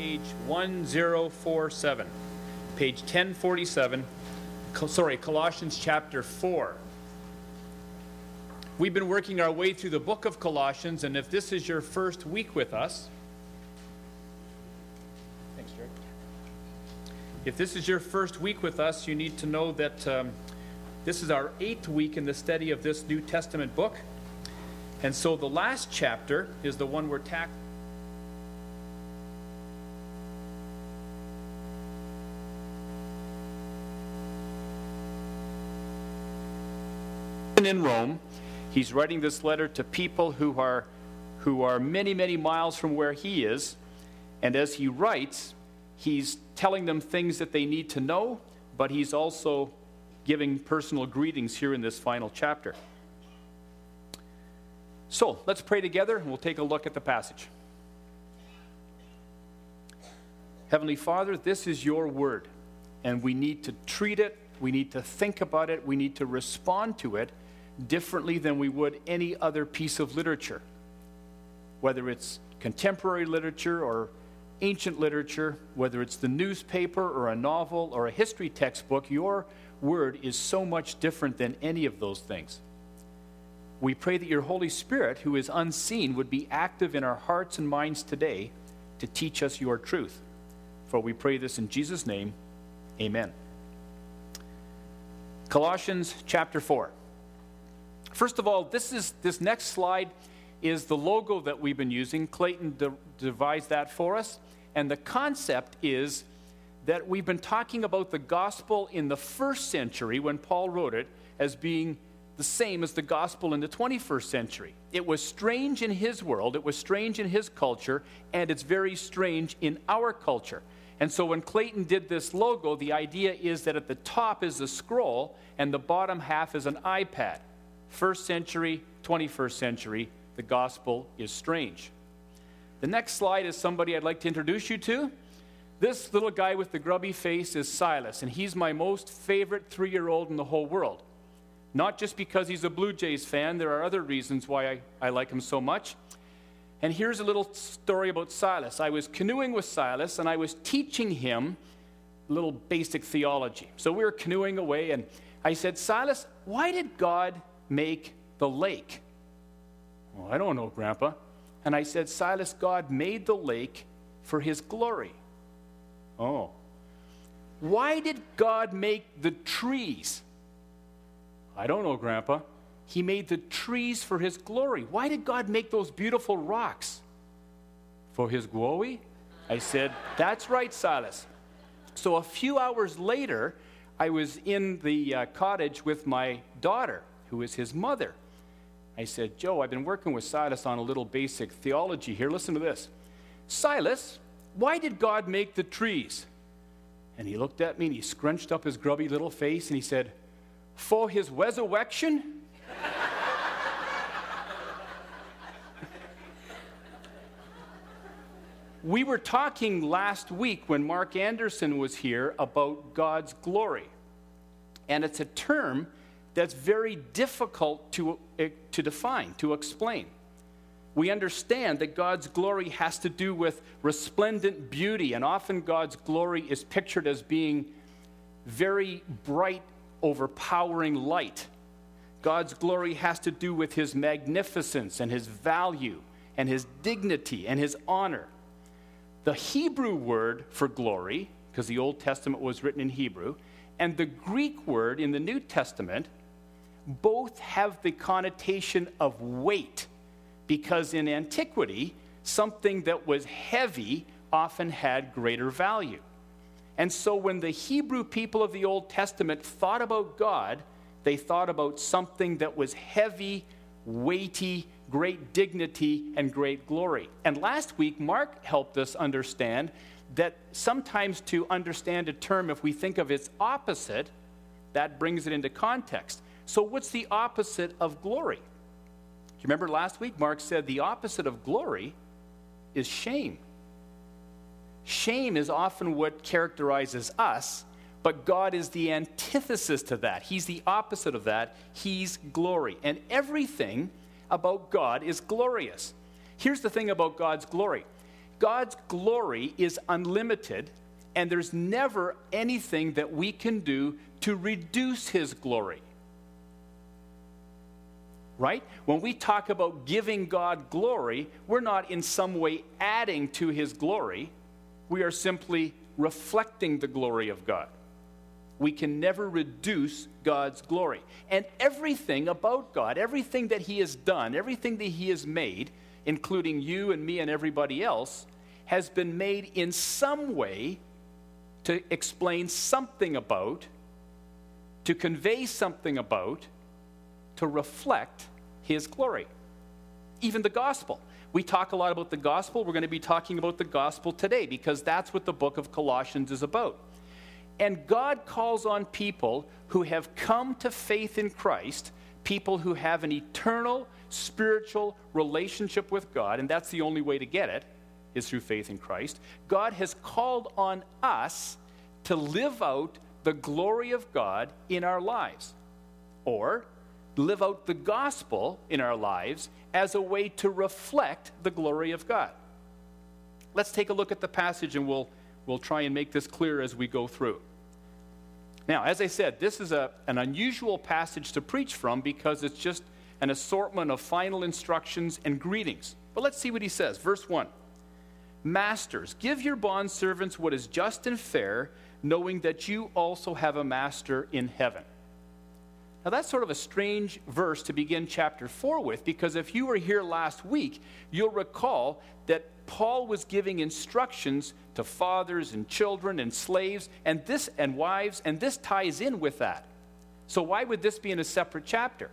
page 1047. Page 1047, Colossians chapter 4. We've been working our way through the book of Colossians, and if this is your first week with us, thanks, Jared. If this is your first week with us, you need to know that this is our 8th week in the study of this New Testament book. And so the last chapter is the one we're tackling. In Rome, he's writing this letter to people who are many, many miles from where he is. And as he writes, he's telling them things that they need to know, but he's also giving personal greetings here in this final chapter. So, let's pray together and we'll take a look at the passage. Heavenly Father, this is your word, and we need to treat it, we need to think about it, we need to respond to it differently than we would any other piece of literature. Whether it's contemporary literature or ancient literature, whether it's the newspaper or a novel or a history textbook, your word is so much different than any of those things. We pray that your Holy Spirit, who is unseen, would be active in our hearts and minds today to teach us your truth. For we pray this in Jesus' name, amen. Colossians chapter 4. First of all, this next slide is the logo that we've been using. Clayton devised that for us. And the concept is that we've been talking about the gospel in the first century when Paul wrote it as being the same as the gospel in the 21st century. It was strange in his world, it was strange in his culture, and it's very strange in our culture. And so when Clayton did this logo, the idea is that at the top is a scroll and the bottom half is an iPad. First century, 21st century, the gospel is strange. The next slide is somebody I'd like to introduce you to. This little guy with the grubby face is Silas, and he's my most favorite 3-year-old in the whole world. Not just because he's a Blue Jays fan, there are other reasons why I like him so much. And here's a little story about Silas. I was canoeing with Silas, and I was teaching him a little basic theology. So we were canoeing away, and I said, Silas, why did God make the lake? Well, I don't know, Grandpa. And I said, Silas, God made the lake for his glory. Oh. Why did God make the trees? I don't know, Grandpa. He made the trees for his glory. Why did God make those beautiful rocks? For his glory? I said, that's right, Silas. So a few hours later, I was in the cottage with my daughter, who is his mother. I said, Joe, I've been working with Silas on a little basic theology here. Listen to this. Silas, why did God make the trees? And he looked at me and he scrunched up his grubby little face and he said, for his resurrection? We were talking last week when Mark Anderson was here about God's glory. And it's a term that's very difficult to define, to explain. We understand that God's glory has to do with resplendent beauty, and often God's glory is pictured as being very bright, overpowering light. God's glory has to do with his magnificence and his value and his dignity and his honor. The Hebrew word for glory, because the Old Testament was written in Hebrew, and the Greek word in the New Testament both have the connotation of weight, because in antiquity, something that was heavy often had greater value. And so when the Hebrew people of the Old Testament thought about God, they thought about something that was heavy, weighty, great dignity, and great glory. And last week, Mark helped us understand that sometimes to understand a term, if we think of its opposite, that brings it into context. So what's the opposite of glory? Do you remember last week, Mark said the opposite of glory is shame. Shame is often what characterizes us, but God is the antithesis to that. He's the opposite of that. He's glory. And everything about God is glorious. Here's the thing about God's glory. God's glory is unlimited, and there's never anything that we can do to reduce his glory. Right? When we talk about giving God glory, we're not in some way adding to his glory. We are simply reflecting the glory of God. We can never reduce God's glory. And everything about God, everything that he has done, everything that he has made, including you and me and everybody else, has been made in some way to explain something about, to convey something about, to reflect his glory. Even the gospel. We talk a lot about the gospel. We're going to be talking about the gospel today because that's what the book of Colossians is about. And God calls on people who have come to faith in Christ, people who have an eternal spiritual relationship with God, and that's the only way to get it, is through faith in Christ. God has called on us to live out the glory of God in our lives, or live out the gospel in our lives as a way to reflect the glory of God. Let's take a look at the passage, and we'll try and make this clear as we go through. Now, as I said, this is an unusual passage to preach from because it's just an assortment of final instructions and greetings. But let's see what he says. Verse 1. Masters, give your bondservants what is just and fair, knowing that you also have a master in heaven. Now, that's sort of a strange verse to begin chapter 4 with, because if you were here last week, you'll recall that Paul was giving instructions to fathers and children and slaves and wives, and this ties in with that. So why would this be in a separate chapter?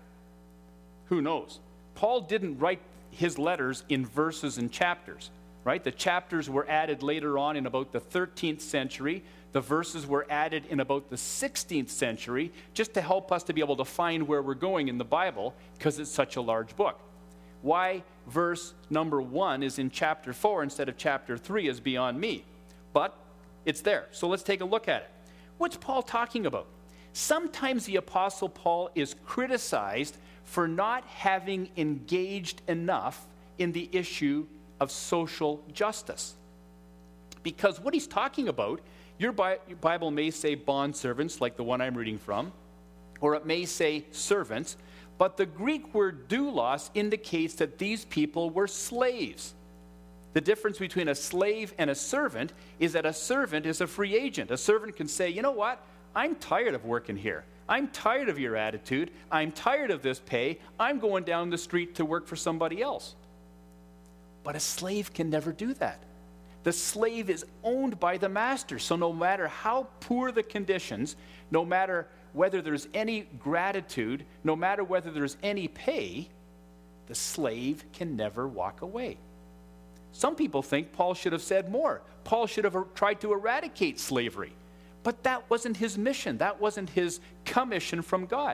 Who knows? Paul didn't write his letters in verses and chapters, right? The chapters were added later on in about the 13th century. The verses were added in about the 16th century just to help us to be able to find where we're going in the Bible because it's such a large book. Why verse number 1 is in chapter 4 instead of chapter 3 is beyond me. But it's there. So let's take a look at it. What's Paul talking about? Sometimes the Apostle Paul is criticized for not having engaged enough in the issue of social justice. Because what he's talking about, your Bible may say bondservants, like the one I'm reading from, or it may say servants, but the Greek word doulos indicates that these people were slaves. The difference between a slave and a servant is that a servant is a free agent. A servant can say, you know what? I'm tired of working here. I'm tired of your attitude. I'm tired of this pay. I'm going down the street to work for somebody else. But a slave can never do that. The slave is owned by the master. So no matter how poor the conditions, no matter whether there's any gratitude, no matter whether there's any pay, the slave can never walk away. Some people think Paul should have said more. Paul should have tried to eradicate slavery. But that wasn't his mission. That wasn't his commission from God.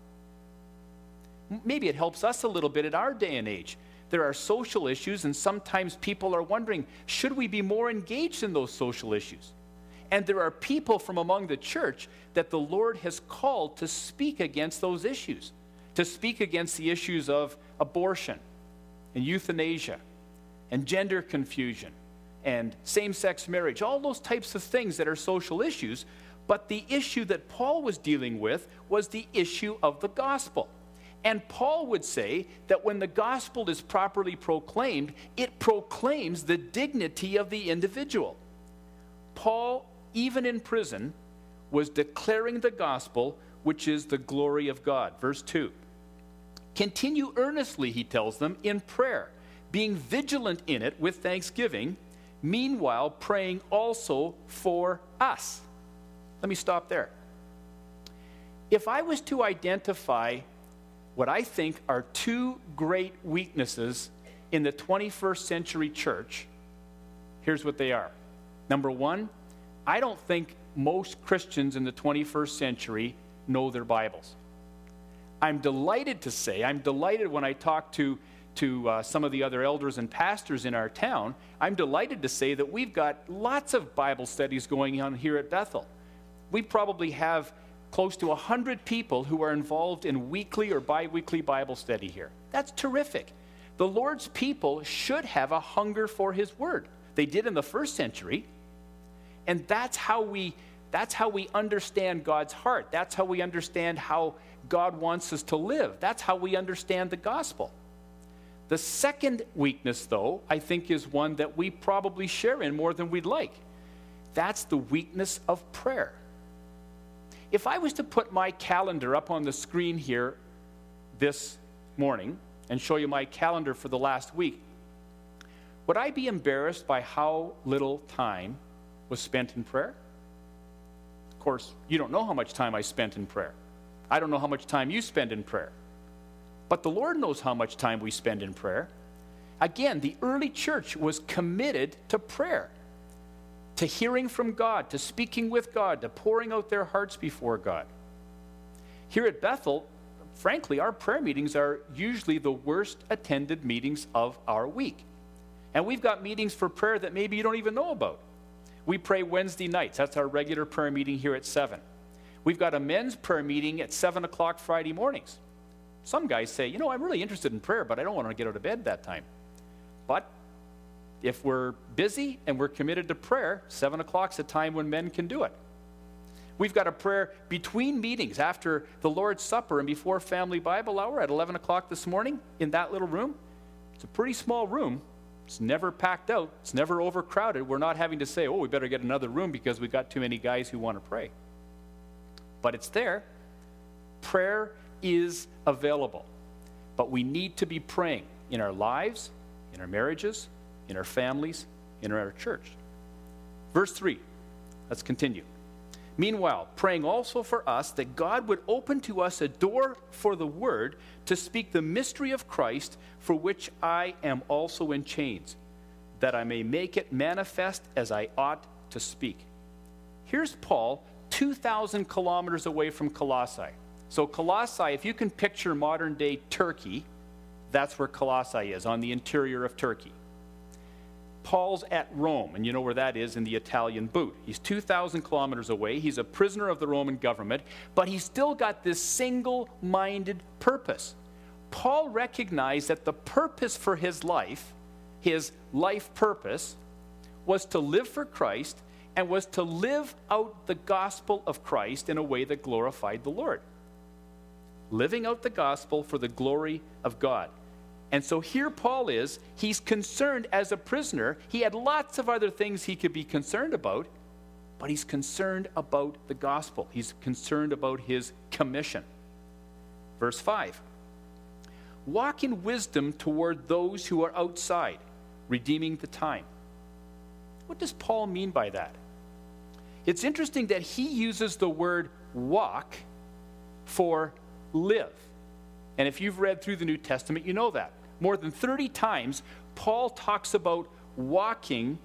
Maybe it helps us a little bit in our day and age. There are social issues, and sometimes people are wondering, should we be more engaged in those social issues? And there are people from among the church that the Lord has called to speak against those issues, to speak against the issues of abortion and euthanasia and gender confusion and same-sex marriage, all those types of things that are social issues. But the issue that Paul was dealing with was the issue of the gospel. And Paul would say that when the gospel is properly proclaimed, it proclaims the dignity of the individual. Paul, even in prison, was declaring the gospel, which is the glory of God. Verse 2. Continue earnestly, he tells them, in prayer, being vigilant in it with thanksgiving, meanwhile praying also for us. Let me stop there. If I was to identify what I think are two great weaknesses in the 21st century church, here's what they are. Number one, I don't think most Christians in the 21st century know their Bibles. I'm delighted when I talk to some of the other elders and pastors in our town, I'm delighted to say that we've got lots of Bible studies going on here at Bethel. We probably have close to 100 people who are involved in weekly or bi-weekly Bible study here. That's terrific. The Lord's people should have a hunger for his word. they did in the first century. And that's how we understand God's heart. That's how we understand how God wants us to live. That's how we understand the gospel. The second weakness, though, I think is one that we probably share in more than we'd like. That's the weakness of prayer. If I was to put my calendar up on the screen here this morning and show you my calendar for the last week, would I be embarrassed by how little time was spent in prayer? Of course, you don't know how much time I spent in prayer. I don't know how much time you spend in prayer. But the Lord knows how much time we spend in prayer. Again, the early church was committed to prayer, to hearing from God, to speaking with God, to pouring out their hearts before God. Here at Bethel, frankly, our prayer meetings are usually the worst attended meetings of our week. And we've got meetings for prayer that maybe you don't even know about. We pray Wednesday nights. That's our regular prayer meeting here at 7. We've got a men's prayer meeting at 7 o'clock Friday mornings. Some guys say, I'm really interested in prayer, but I don't want to get out of bed that time. But if we're busy and we're committed to prayer, 7 o'clock's a time when men can do it. We've got a prayer between meetings after the Lord's Supper and before Family Bible Hour at 11 o'clock this morning in that little room. It's a pretty small room. It's never packed out. It's never overcrowded. We're not having to say, we better get another room because we've got too many guys who want to pray. But it's there. Prayer is available. But we need to be praying in our lives, in our marriages, in our families, in our church. Verse 3. Let's continue. Meanwhile, praying also for us that God would open to us a door for the word to speak the mystery of Christ, for which I am also in chains, that I may make it manifest as I ought to speak. Here's Paul, 2,000 kilometers away from Colossae. So Colossae, if you can picture modern-day Turkey, that's where Colossae is, on the interior of Turkey. Paul's at Rome, and you know where that is in the Italian boot. He's 2,000 kilometers away. He's a prisoner of the Roman government, but he's still got this single-minded purpose. Paul recognized that the purpose for his life purpose, was to live for Christ and was to live out the gospel of Christ in a way that glorified the Lord. Living out the gospel for the glory of God. And so here Paul is, he's concerned as a prisoner. He had lots of other things he could be concerned about, but he's concerned about the gospel. He's concerned about his commission. Verse 5. Walk in wisdom toward those who are outside, redeeming the time. What does Paul mean by that? It's interesting that he uses the word walk for live. And if you've read through the New Testament, you know that. More than 30 times, Paul talks about walking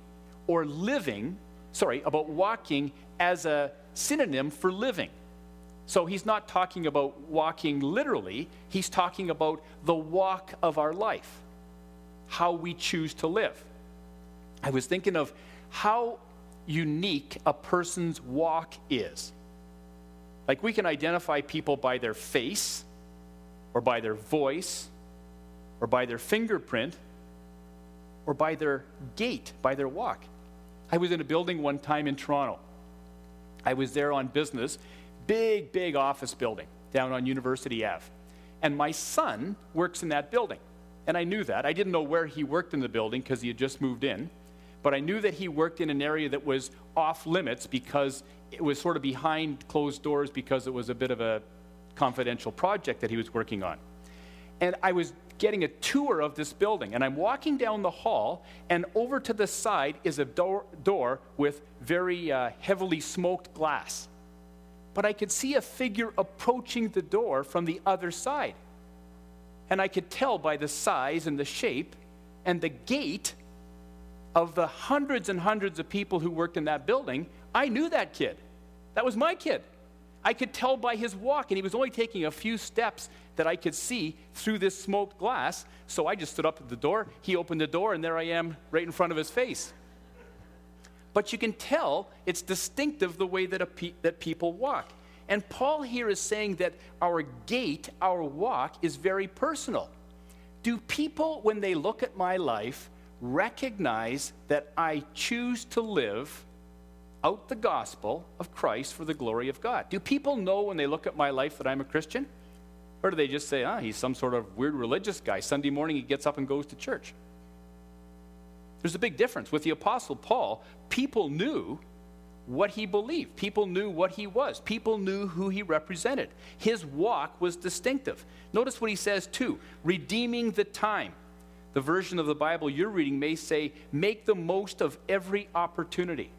as a synonym for living. So he's not talking about walking literally. He's talking about the walk of our life, how we choose to live. I was thinking of how unique a person's walk is. Like we can identify people by their face, or by their voice, or by their fingerprint, or by their gait, by their walk. I was in a building one time in Toronto. I was there on business, big office building down on University Ave. And my son works in that building. And I knew that. I didn't know where he worked in the building because he had just moved in. But I knew that he worked in an area that was off limits because it was sort of behind closed doors because it was a bit of a confidential project that he was working on. And I was getting a tour of this building, and I'm walking down the hall, and over to the side is a door with very heavily smoked glass. But I could see a figure approaching the door from the other side. And I could tell by the size and the shape and the gait of the hundreds and hundreds of people who worked in that building. I knew that kid. That was my kid. I could tell by his walk, and he was only taking a few steps that I could see through this smoked glass. So I just stood up at the door. He opened the door, and there I am right in front of his face. But you can tell it's distinctive the way that people walk. And Paul here is saying that our gait, our walk, is very personal. Do people, when they look at my life, recognize that I choose to live out the gospel of Christ for the glory of God. Do people know when they look at my life that I'm a Christian? Or do they just say, he's some sort of weird religious guy. Sunday morning he gets up and goes to church. There's a big difference. With the Apostle Paul, people knew what he believed. People knew what he was. People knew who he represented. His walk was distinctive. Notice what he says too, redeeming the time. The version of the Bible you're reading may say, make the most of every opportunity.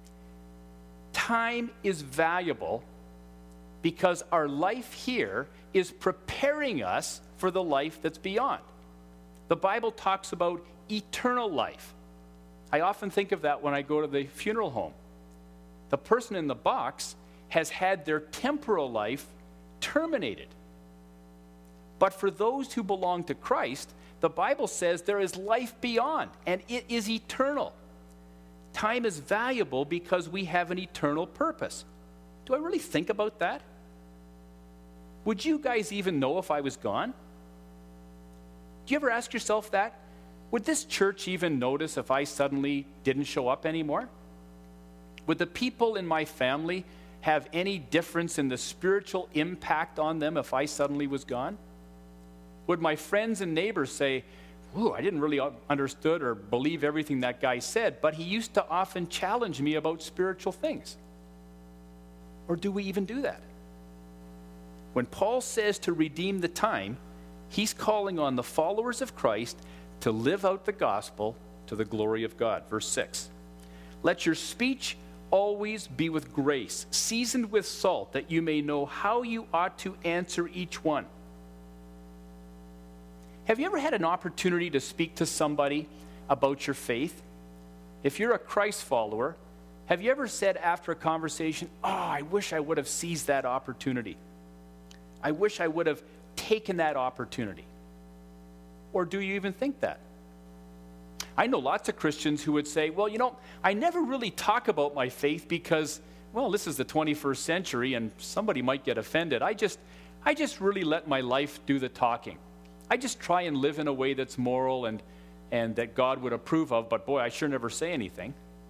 Time is valuable because our life here is preparing us for the life that's beyond. The Bible talks about eternal life. I often think of that when I go to the funeral home. The person in the box has had their temporal life terminated. But for those who belong to Christ, the Bible says there is life beyond, and it is eternal. Time is valuable because we have an eternal purpose. Do I really think about that? Would you guys even know if I was gone? Do you ever ask yourself that? Would this church even notice if I suddenly didn't show up anymore? Would the people in my family have any difference in the spiritual impact on them if I suddenly was gone? Would my friends and neighbors say, ooh, I didn't really understood or believe everything that guy said, but he used to often challenge me about spiritual things? Or do we even do that? When Paul says to redeem the time, he's calling on the followers of Christ to live out the gospel to the glory of God. Verse 6, let your speech always be with grace, seasoned with salt, that you may know how you ought to answer each one. Have you ever had an opportunity to speak to somebody about your faith? If you're a Christ follower, have you ever said after a conversation, I wish I would have seized that opportunity. I wish I would have taken that opportunity. Or do you even think that? I know lots of Christians who would say, well, I never really talk about my faith because, this is the 21st century and somebody might get offended. I just really let my life do the talking. I just try and live in a way that's moral and that God would approve of, but boy, I sure never say anything.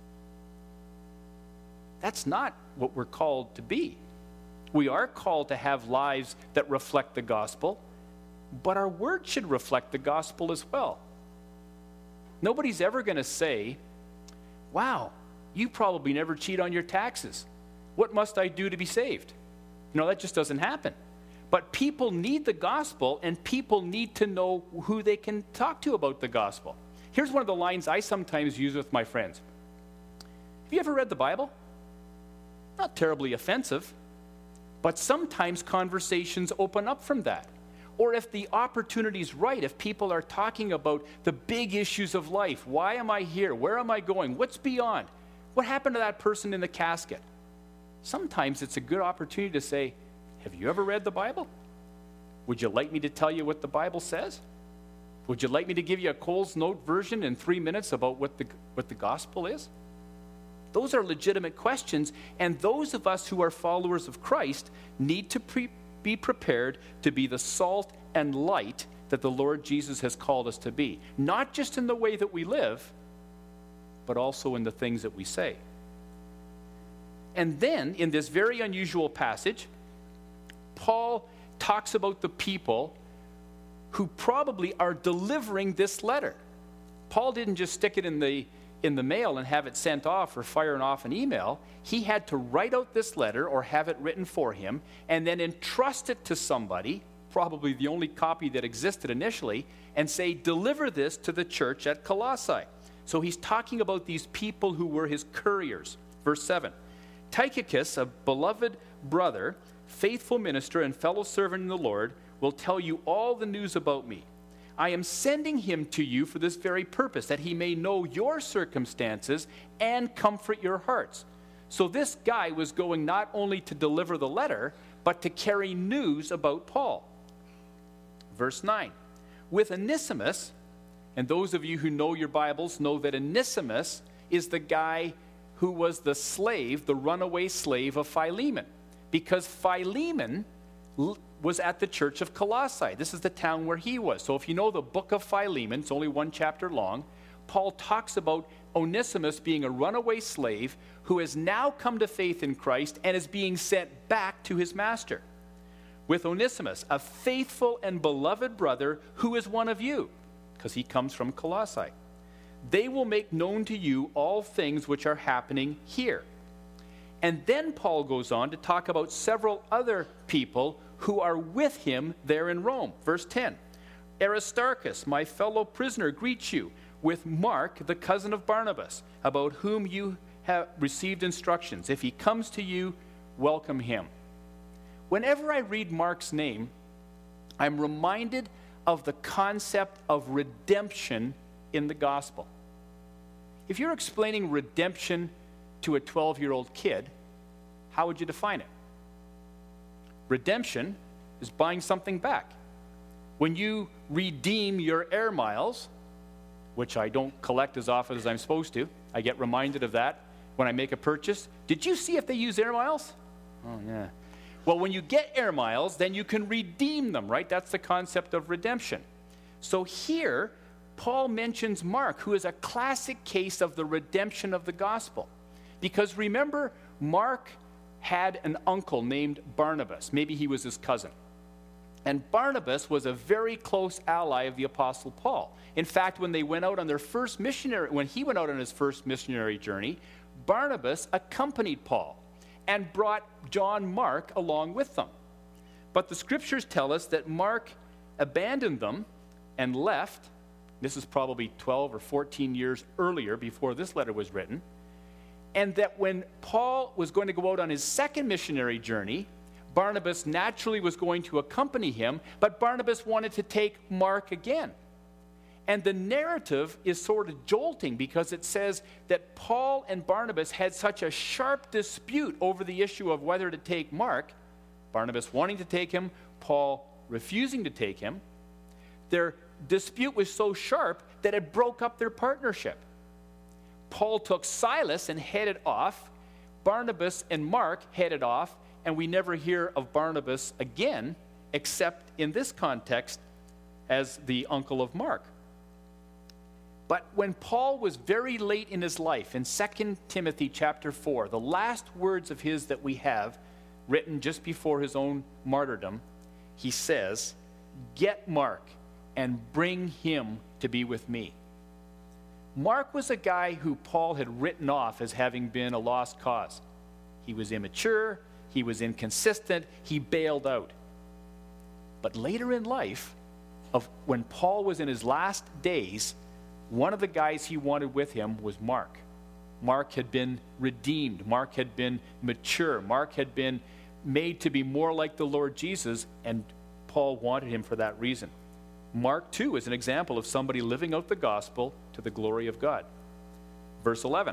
That's not what we're called to be. We are called to have lives that reflect the gospel, but our words should reflect the gospel as well. Nobody's ever going to say, wow, you probably never cheat on your taxes. What must I do to be saved? That just doesn't happen. But people need the gospel, and people need to know who they can talk to about the gospel. Here's one of the lines I sometimes use with my friends. Have you ever read the Bible? Not terribly offensive, but sometimes conversations open up from that. Or if the opportunity's right, if people are talking about the big issues of life, why am I here? Where am I going? What's beyond? What happened to that person in the casket? Sometimes it's a good opportunity to say, have you ever read the Bible? Would you like me to tell you what the Bible says? Would you like me to give you a Coles Note version in 3 minutes about what the gospel is? Those are legitimate questions, and those of us who are followers of Christ need to be prepared to be the salt and light that the Lord Jesus has called us to be. Not just in the way that we live, but also in the things that we say. And then, in this very unusual passage, Paul talks about the people who probably are delivering this letter. Paul didn't just stick it in the mail and have it sent off or fire off an email. He had to write out this letter or have it written for him and then entrust it to somebody, probably the only copy that existed initially, and say, deliver this to the church at Colossae. So he's talking about these people who were his couriers. Verse 7, Tychicus, a beloved brother, faithful minister and fellow servant in the Lord, will tell you all the news about me. I am sending him to you for this very purpose, that he may know your circumstances and comfort your hearts. So this guy was going not only to deliver the letter, but to carry news about Paul. Verse 9, with Onesimus, and those of you who know your Bibles know that Onesimus is the guy who was the slave, the runaway slave of Philemon. Because Philemon was at the church of Colossae. This is the town where he was. So if you know the book of Philemon, it's only one chapter long. Paul talks about Onesimus being a runaway slave who has now come to faith in Christ and is being sent back to his master. With Onesimus, a faithful and beloved brother who is one of you, because he comes from Colossae. They will make known to you all things which are happening here. And then Paul goes on to talk about several other people who are with him there in Rome. Verse 10, Aristarchus, my fellow prisoner, greets you, with Mark, the cousin of Barnabas, about whom you have received instructions. If he comes to you, welcome him. Whenever I read Mark's name, I'm reminded of the concept of redemption in the gospel. If you're explaining redemption to a 12-year-old kid, how would you define it? Redemption is buying something back. When you redeem your air miles, which I don't collect as often as I'm supposed to, I get reminded of that when I make a purchase. Did you see if they use air miles? Oh, yeah. Well, when you get air miles, then you can redeem them, right? That's the concept of redemption. So here, Paul mentions Mark, who is a classic case of the redemption of the gospel. Because remember, Mark had an uncle named Barnabas. Maybe he was his cousin. And Barnabas was a very close ally of the Apostle Paul. In fact, when he went out on his first missionary journey, Barnabas accompanied Paul and brought John Mark along with them. But the scriptures tell us that Mark abandoned them and left. This is probably 12 or 14 years earlier, before this letter was written. And that when Paul was going to go out on his second missionary journey, Barnabas naturally was going to accompany him, but Barnabas wanted to take Mark again. And the narrative is sort of jolting because it says that Paul and Barnabas had such a sharp dispute over the issue of whether to take Mark, Barnabas wanting to take him, Paul refusing to take him. Their dispute was so sharp that it broke up their partnership. Paul took Silas and headed off. Barnabas and Mark headed off, and we never hear of Barnabas again, except in this context as the uncle of Mark. But when Paul was very late in his life, in 2 Timothy chapter 4, the last words of his that we have, written just before his own martyrdom, he says, "Get Mark and bring him to be with me." Mark was a guy who Paul had written off as having been a lost cause. He was immature, he was inconsistent, he bailed out. But later in life, when Paul was in his last days, one of the guys he wanted with him was Mark. Mark had been redeemed. Mark had been mature. Mark had been made to be more like the Lord Jesus, and Paul wanted him for that reason. Mark, too, is an example of somebody living out the gospel to the glory of God. Verse 11.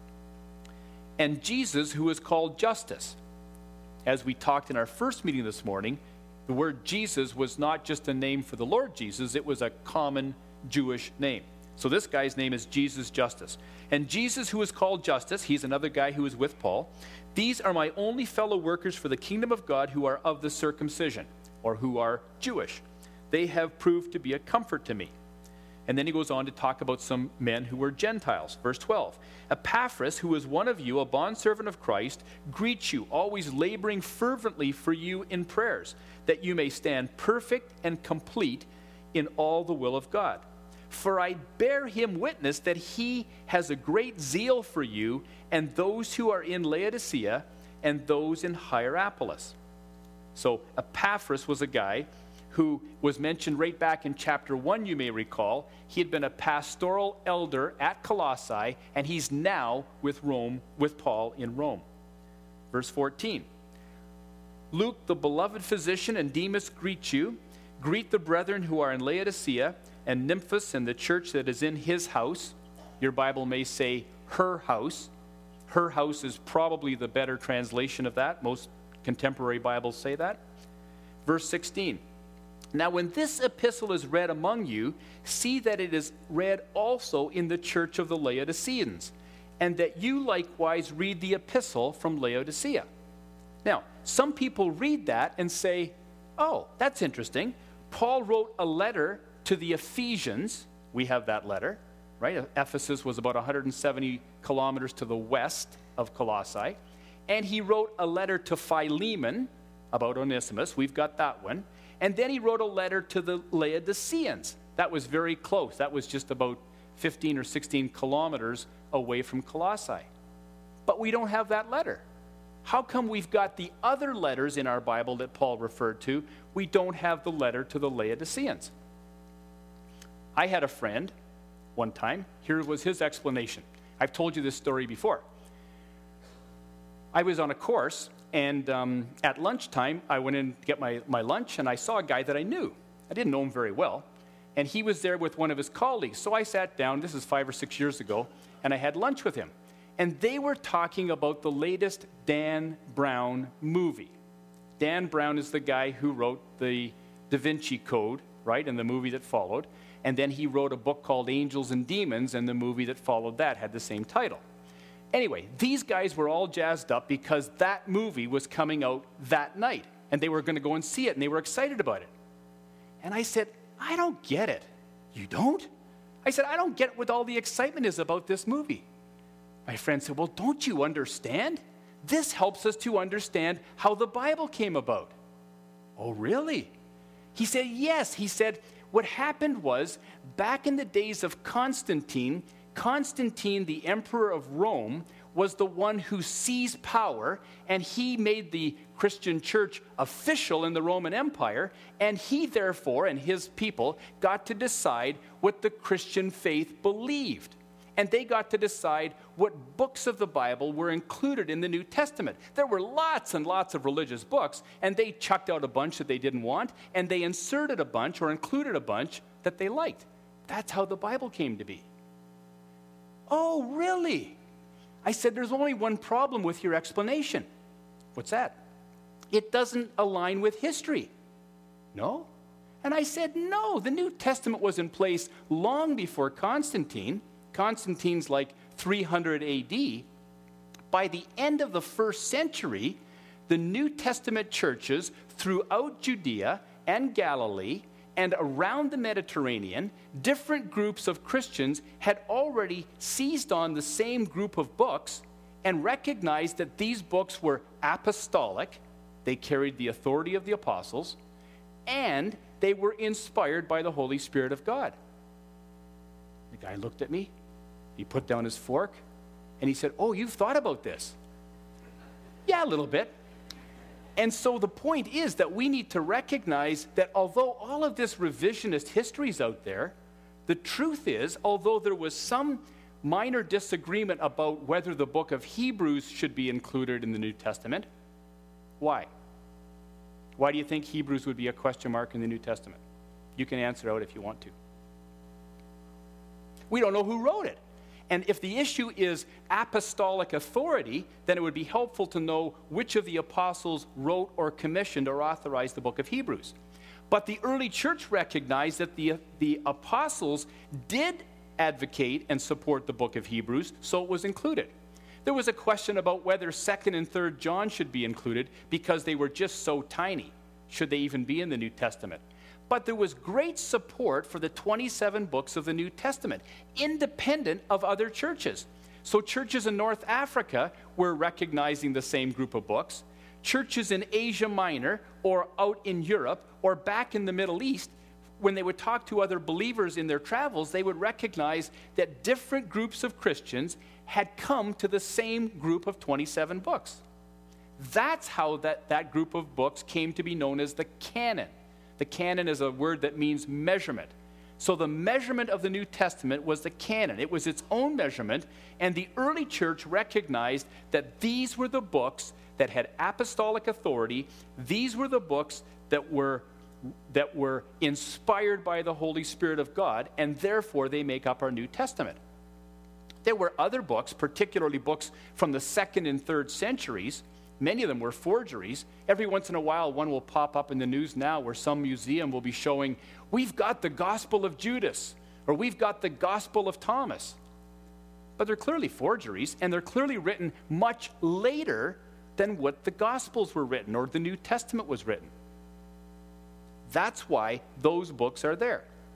And Jesus, who is called Justus. As we talked in our first meeting this morning, the word Jesus was not just a name for the Lord Jesus, it was a common Jewish name. So this guy's name is Jesus Justus. And Jesus, who is called Justus, he's another guy who is with Paul. These are my only fellow workers for the kingdom of God who are of the circumcision, or who are Jewish. They have proved to be a comfort to me. And then he goes on to talk about some men who were Gentiles. Verse 12. Epaphras, who is one of you, a bondservant of Christ, greets you, always laboring fervently for you in prayers, that you may stand perfect and complete in all the will of God. For I bear him witness that he has a great zeal for you and those who are in Laodicea and those in Hierapolis. So Epaphras was a guy who was mentioned right back in chapter 1, you may recall. He had been a pastoral elder at Colossae, and he's now with Paul in Rome. Verse 14. Luke, the beloved physician, and Demas greet you. Greet the brethren who are in Laodicea, and Nymphas and the church that is in his house. Your Bible may say her house. Her house is probably the better translation of that. Most contemporary Bibles say that. Verse 16. Now when this epistle is read among you, see that it is read also in the church of the Laodiceans, and that you likewise read the epistle from Laodicea. Now, some people read that and say, oh, that's interesting. Paul wrote a letter to the Ephesians. We have that letter. right? Ephesus was about 170 kilometers to the west of Colossae. And he wrote a letter to Philemon about Onesimus. We've got that one. And then he wrote a letter to the Laodiceans. That was very close. That was just about 15 or 16 kilometers away from Colossae. But we don't have that letter. How come we've got the other letters in our Bible that Paul referred to? We don't have the letter to the Laodiceans. I had a friend one time. Here was his explanation. I've told you this story before. I was on a course, and at lunchtime, I went in to get my lunch, and I saw a guy that I knew. I didn't know him very well, and he was there with one of his colleagues. So I sat down, this is 5 or 6 years ago, and I had lunch with him. And they were talking about the latest Dan Brown movie. Dan Brown is the guy who wrote the Da Vinci Code, right, and the movie that followed. And then he wrote a book called Angels and Demons, and the movie that followed that had the same title. Anyway, these guys were all jazzed up because that movie was coming out that night, and they were going to go and see it, and they were excited about it. And I said, I don't get it. You don't? I said, I don't get what all the excitement is about this movie. My friend said, well, don't you understand? This helps us to understand how the Bible came about. Oh, really? He said, yes. He said, what happened was, back in the days of Constantine, the emperor of Rome, was the one who seized power, and he made the Christian church official in the Roman Empire, and he therefore, and his people, got to decide what the Christian faith believed. And they got to decide what books of the Bible were included in the New Testament. There were lots and lots of religious books, and they chucked out a bunch that they didn't want, and they inserted a bunch or included a bunch that they liked. That's how the Bible came to be. Oh, really? I said, there's only one problem with your explanation. What's that? It doesn't align with history. No? And I said, no, the New Testament was in place long before Constantine. Constantine's like 300 AD. By the end of the first century, the New Testament churches throughout Judea and Galilee and around the Mediterranean, different groups of Christians had already seized on the same group of books and recognized that these books were apostolic. They carried the authority of the apostles, and they were inspired by the Holy Spirit of God. The guy looked at me. He put down his fork, and he said, oh, you've thought about this? Yeah, a little bit. And so the point is that we need to recognize that although all of this revisionist history is out there, the truth is, although there was some minor disagreement about whether the book of Hebrews should be included in the New Testament, why? Why do you think Hebrews would be a question mark in the New Testament? You can answer out if you want to. We don't know who wrote it. And if the issue is apostolic authority, then it would be helpful to know which of the apostles wrote or commissioned or authorized the book of Hebrews. But the early church recognized that the apostles did advocate and support the book of Hebrews, so it was included. There was a question about whether 2nd and 3rd John should be included because they were just so tiny. Should they even be in the New Testament? But there was great support for the 27 books of the New Testament, independent of other churches. So churches in North Africa were recognizing the same group of books. Churches in Asia Minor or out in Europe or back in the Middle East, when they would talk to other believers in their travels, they would recognize that different groups of Christians had come to the same group of 27 books. That's how that group of books came to be known as the canon. The canon is a word that means measurement. So the measurement of the New Testament was the canon. It was its own measurement, and the early church recognized that these were the books that had apostolic authority. These were the books that were inspired by the Holy Spirit of God, and therefore they make up our New Testament. There were other books, particularly books from the 2nd and 3rd centuries. Many of them were forgeries. Every once in a while, one will pop up in the news now where some museum will be showing, we've got the Gospel of Judas, or we've got the Gospel of Thomas. But they're clearly forgeries, and they're clearly written much later than what the Gospels were written or the New Testament was written. That's why those books are there.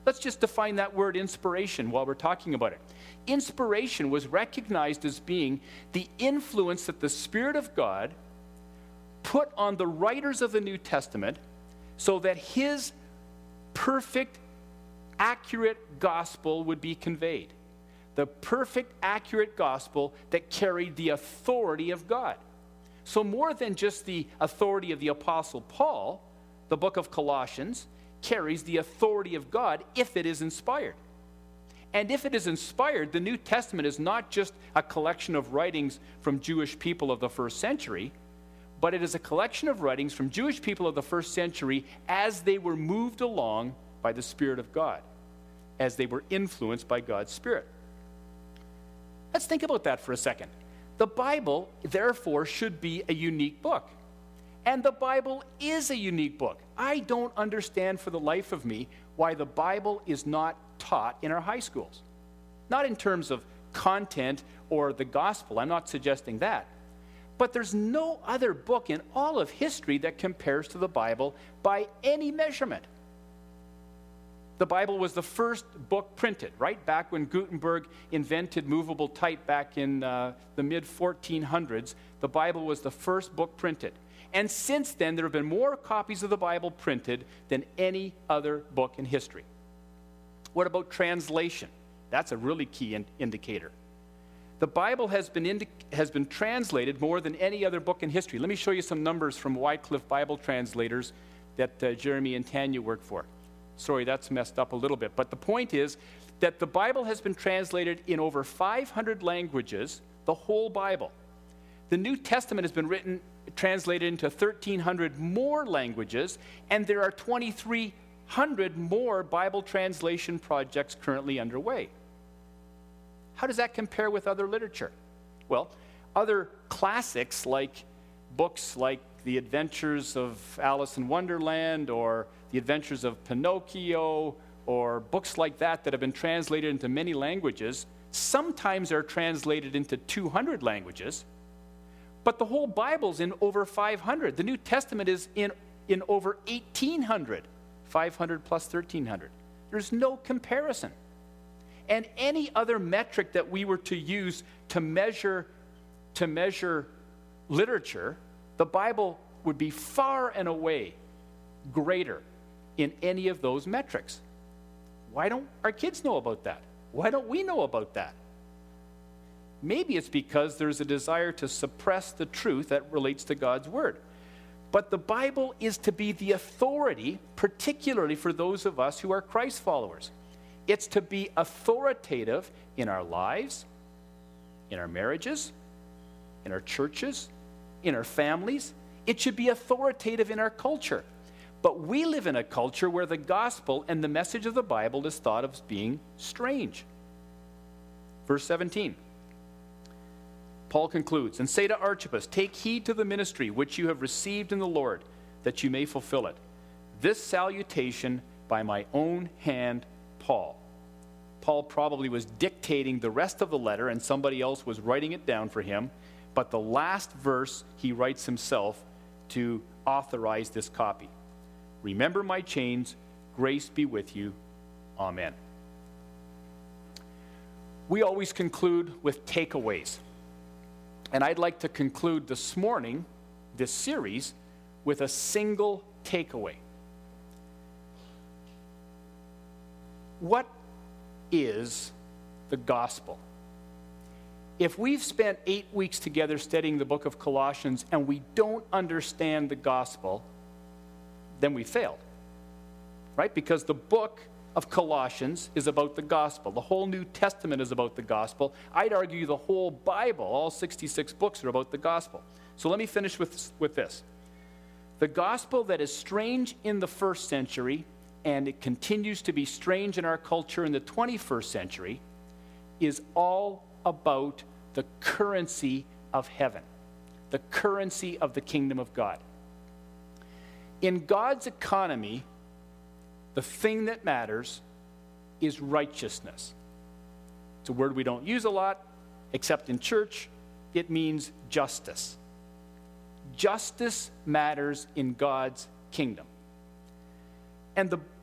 Let's just define that word inspiration while we're talking about it. Inspiration was recognized as being the influence that the Spirit of God put on the writers of the New Testament so that his perfect, accurate gospel would be conveyed. The perfect, accurate gospel that carried the authority of God. So more than just the authority of the Apostle Paul, the book of Colossians carries the authority of God if it is inspired. And if it is inspired, the New Testament is not just a collection of writings from Jewish people of the first century, but it is a collection of writings from Jewish people of the first century as they were moved along by the Spirit of God, as they were influenced by God's Spirit. Let's think about that for a second. The Bible, therefore, should be a unique book. And the Bible is a unique book. I don't understand for the life of me why the Bible is not taught in our high schools. Not in terms of content or the gospel. I'm not suggesting that. But there's no other book in all of history that compares to the Bible by any measurement. The Bible was the first book printed, right? Back when Gutenberg invented movable type back in the mid-1400s, the Bible was the first book printed. And since then, there have been more copies of the Bible printed than any other book in history. What about translation? That's a really key indicator. The Bible has been translated more than any other book in history. Let me show you some numbers from Wycliffe Bible translators that Jeremy and Tanya work for. Sorry, that's messed up a little bit. But the point is that the Bible has been translated in over 500 languages, the whole Bible. The New Testament has been translated into 1,300 more languages, and there are 2,300 more Bible translation projects currently underway. How does that compare with other literature? Well, other classics like books like The Adventures of Alice in Wonderland or The Adventures of Pinocchio or books like that that have been translated into many languages, sometimes are translated into 200 languages, but the whole Bible's in over 500. The New Testament is in over 1,800, 500 plus 1,300. There's no comparison. And any other metric that we were to use to measure literature, the Bible would be far and away greater in any of those metrics. Why don't our kids know about that? Why don't we know about that? Maybe it's because there's a desire to suppress the truth that relates to God's Word. But the Bible is to be the authority, particularly for those of us who are Christ followers. It's to be authoritative in our lives, in our marriages, in our churches, in our families. It should be authoritative in our culture. But we live in a culture where the gospel and the message of the Bible is thought of as being strange. Verse 17. Paul concludes, "And say to Archippus, take heed to the ministry which you have received in the Lord, that you may fulfill it. This salutation by my own hand, Paul." Paul probably was dictating the rest of the letter and somebody else was writing it down for him, but the last verse he writes himself to authorize this copy. "Remember my chains, grace be with you. Amen." We always conclude with takeaways. And I'd like to conclude this morning, this series, with a single takeaway. What is the gospel? If we've spent 8 weeks together studying the book of Colossians and we don't understand the gospel, then we failed, right? Because the book of Colossians is about the gospel. The whole New Testament is about the gospel. I'd argue the whole Bible, all 66 books, are about the gospel. So let me finish with this. The gospel that is strange in the first century, and it continues to be strange in our culture in the 21st century, is all about the currency of heaven, the currency of the kingdom of God. In God's economy, the thing that matters is righteousness. It's a word we don't use a lot, except in church. It means justice. Justice matters in God's kingdom. And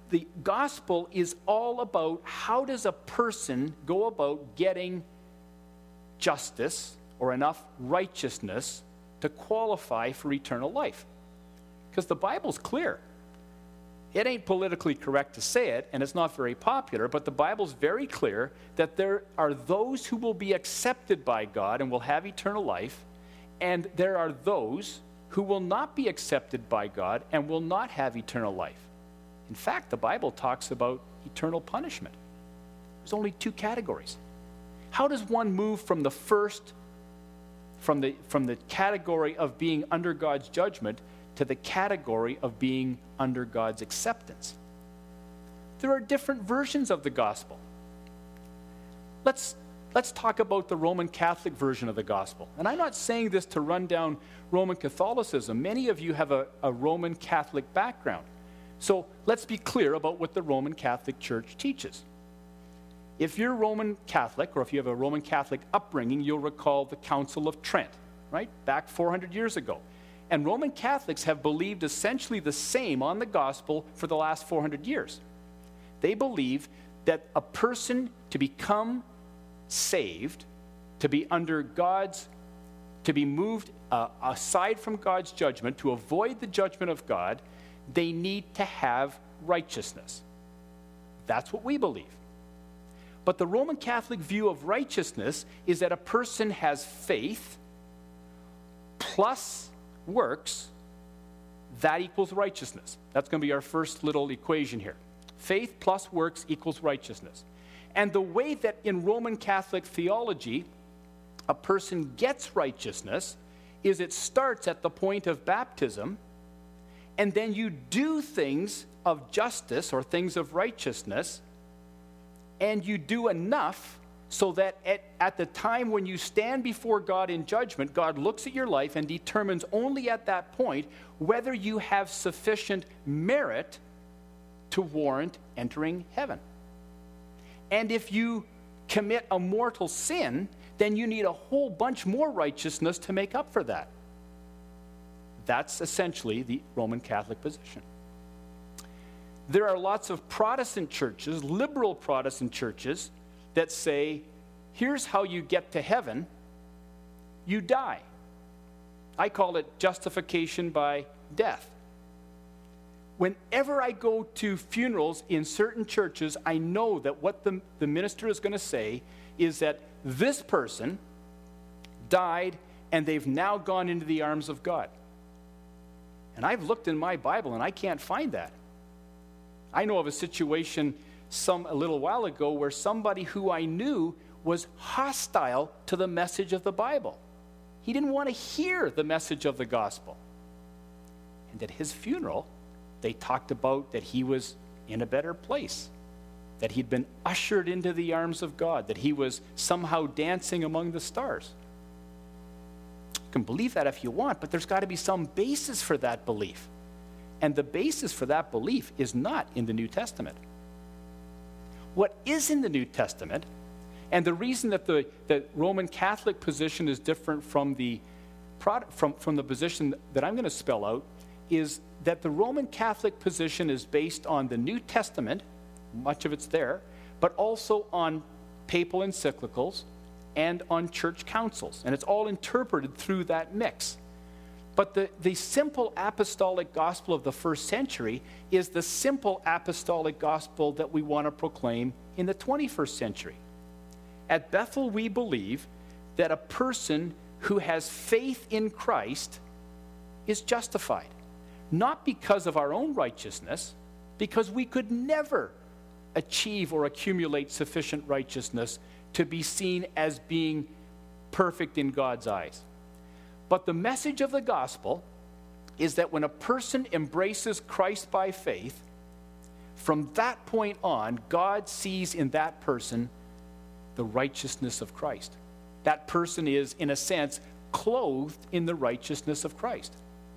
the gospel is all about how does a person go about getting justice or enough righteousness to qualify for eternal life. Because the Bible's clear. It ain't politically correct to say it, and it's not very popular, but the Bible's very clear that there are those who will be accepted by God and will have eternal life, and there are those who will not be accepted by God and will not have eternal life. In fact, the Bible talks about eternal punishment. There's only two categories. How does one move from the first, from the category of being under God's judgment to the category of being under God's acceptance? There are different versions of the gospel. Let's talk about the Roman Catholic version of the gospel. And I'm not saying this to run down Roman Catholicism. Many of you have a Roman Catholic background. So let's be clear about what the Roman Catholic Church teaches. If you're Roman Catholic, or if you have a Roman Catholic upbringing, you'll recall the Council of Trent, right? Back 400 years ago. And Roman Catholics have believed essentially the same on the gospel for the last 400 years. They believe that a person to become saved, to be under God's, to be moved aside from God's judgment, to avoid the judgment of God, they need to have righteousness. That's what we believe. But the Roman Catholic view of righteousness is that a person has faith plus works, that equals righteousness. That's going to be our first little equation here. Faith plus works equals righteousness. And the way that in Roman Catholic theology a person gets righteousness is it starts at the point of baptism, and then you do things of justice or things of righteousness, and you do enough so that at the time when you stand before God in judgment, God looks at your life and determines only at that point whether you have sufficient merit to warrant entering heaven. And if you commit a mortal sin, then you need a whole bunch more righteousness to make up for that. That's essentially the Roman Catholic position. There are lots of Protestant churches, liberal Protestant churches, that say, here's how you get to heaven: you die. I call it justification by death. Whenever I go to funerals in certain churches, I know that what the minister is going to say is that this person died and they've now gone into the arms of God. And I've looked in my Bible and I can't find that. I know of a situation a little while ago where somebody who I knew was hostile to the message of the Bible. He didn't want to hear the message of the gospel. And at his funeral, they talked about that he was in a better place, that he'd been ushered into the arms of God, that he was somehow dancing among the stars. You can believe that if you want, but there's got to be some basis for that belief. And the basis for that belief is not in the New Testament. What is in the New Testament, and the reason that the Roman Catholic position is different from the position that I'm going to spell out, is that the Roman Catholic position is based on the New Testament, much of it's there, but also on papal encyclicals and on church councils. And it's all interpreted through that mix. But the simple apostolic gospel of the first century is the simple apostolic gospel that we want to proclaim in the 21st century. At Bethel, we believe that a person who has faith in Christ is justified. Not because of our own righteousness, because we could never achieve or accumulate sufficient righteousness to be seen as being perfect in God's eyes. But the message of the gospel is that when a person embraces Christ by faith, from that point on, God sees in that person the righteousness of Christ. That person is, in a sense, clothed in the righteousness of Christ.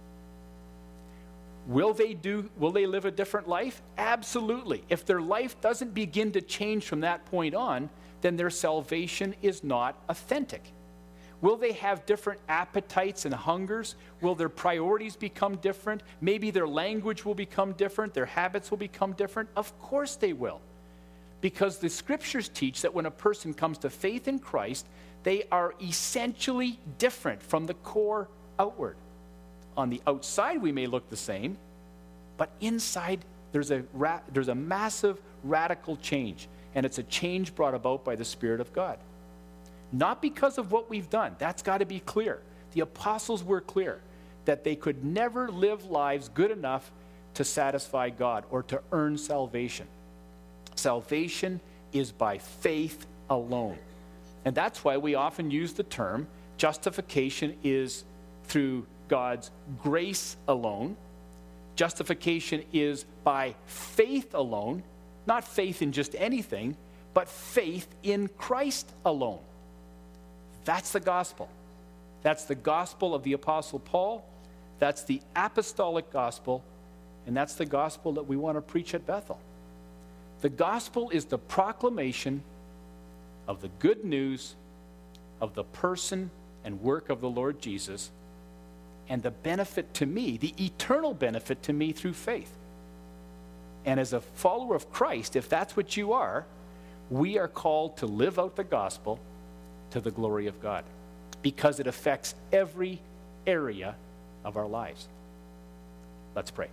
Will they live a different life? Absolutely. If their life doesn't begin to change from that point on, then their salvation is not authentic. Will they have different appetites and hungers? Will their priorities become different? Maybe their language will become different. Their habits will become different. Of course they will. Because the scriptures teach that when a person comes to faith in Christ, they are essentially different from the core outward. On the outside, we may look the same, but inside, there's a massive radical change. And it's a change brought about by the Spirit of God. Not because of what we've done. That's got to be clear. The apostles were clear that they could never live lives good enough to satisfy God or to earn salvation. Salvation is by faith alone. And that's why we often use the term justification is through God's grace alone. Justification is by faith alone, not faith in just anything, but faith in Christ alone. That's the gospel. That's the gospel of the Apostle Paul. That's the apostolic gospel. And that's the gospel that we want to preach at Bethel. The gospel is the proclamation of the good news of the person and work of the Lord Jesus and the benefit to me, the eternal benefit to me through faith. And as a follower of Christ, if that's what you are, we are called to live out the gospel to the glory of God because it affects every area of our lives. Let's pray.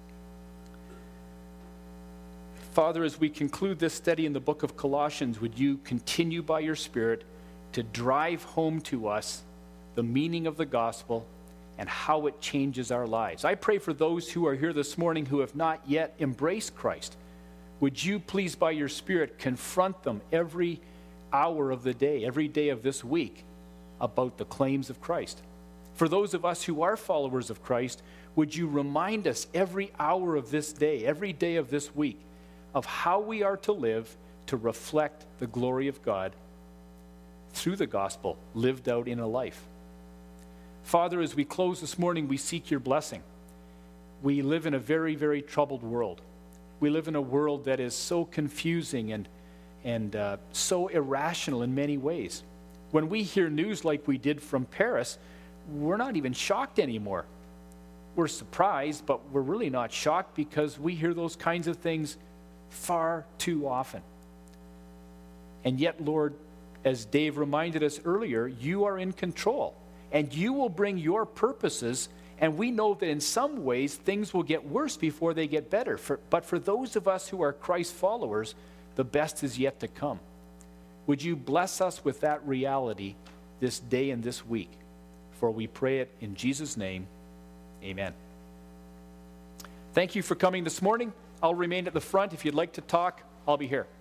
Father, as we conclude this study in the book of Colossians, would you continue by your Spirit to drive home to us the meaning of the gospel and how it changes our lives. I pray for those who are here this morning who have not yet embraced Christ. Would you please, by your Spirit, confront them every hour of the day, every day of this week, about the claims of Christ. For those of us who are followers of Christ, would you remind us every hour of this day, every day of this week, of how we are to live to reflect the glory of God through the gospel lived out in a life. Father, as we close this morning, we seek your blessing. We live in a very, very troubled world. We live in a world that is so confusing and so irrational in many ways. When we hear news like we did from Paris, we're not even shocked anymore. We're surprised, but we're really not shocked because we hear those kinds of things far too often. And yet, Lord, as Dave reminded us earlier, you are in control and you will bring your purposes. And we know that in some ways things will get worse before they get better. But for those of us who are Christ followers, the best is yet to come. Would you bless us with that reality this day and this week? For we pray it in Jesus' name. Amen. Thank you for coming this morning. I'll remain at the front. If you'd like to talk, I'll be here.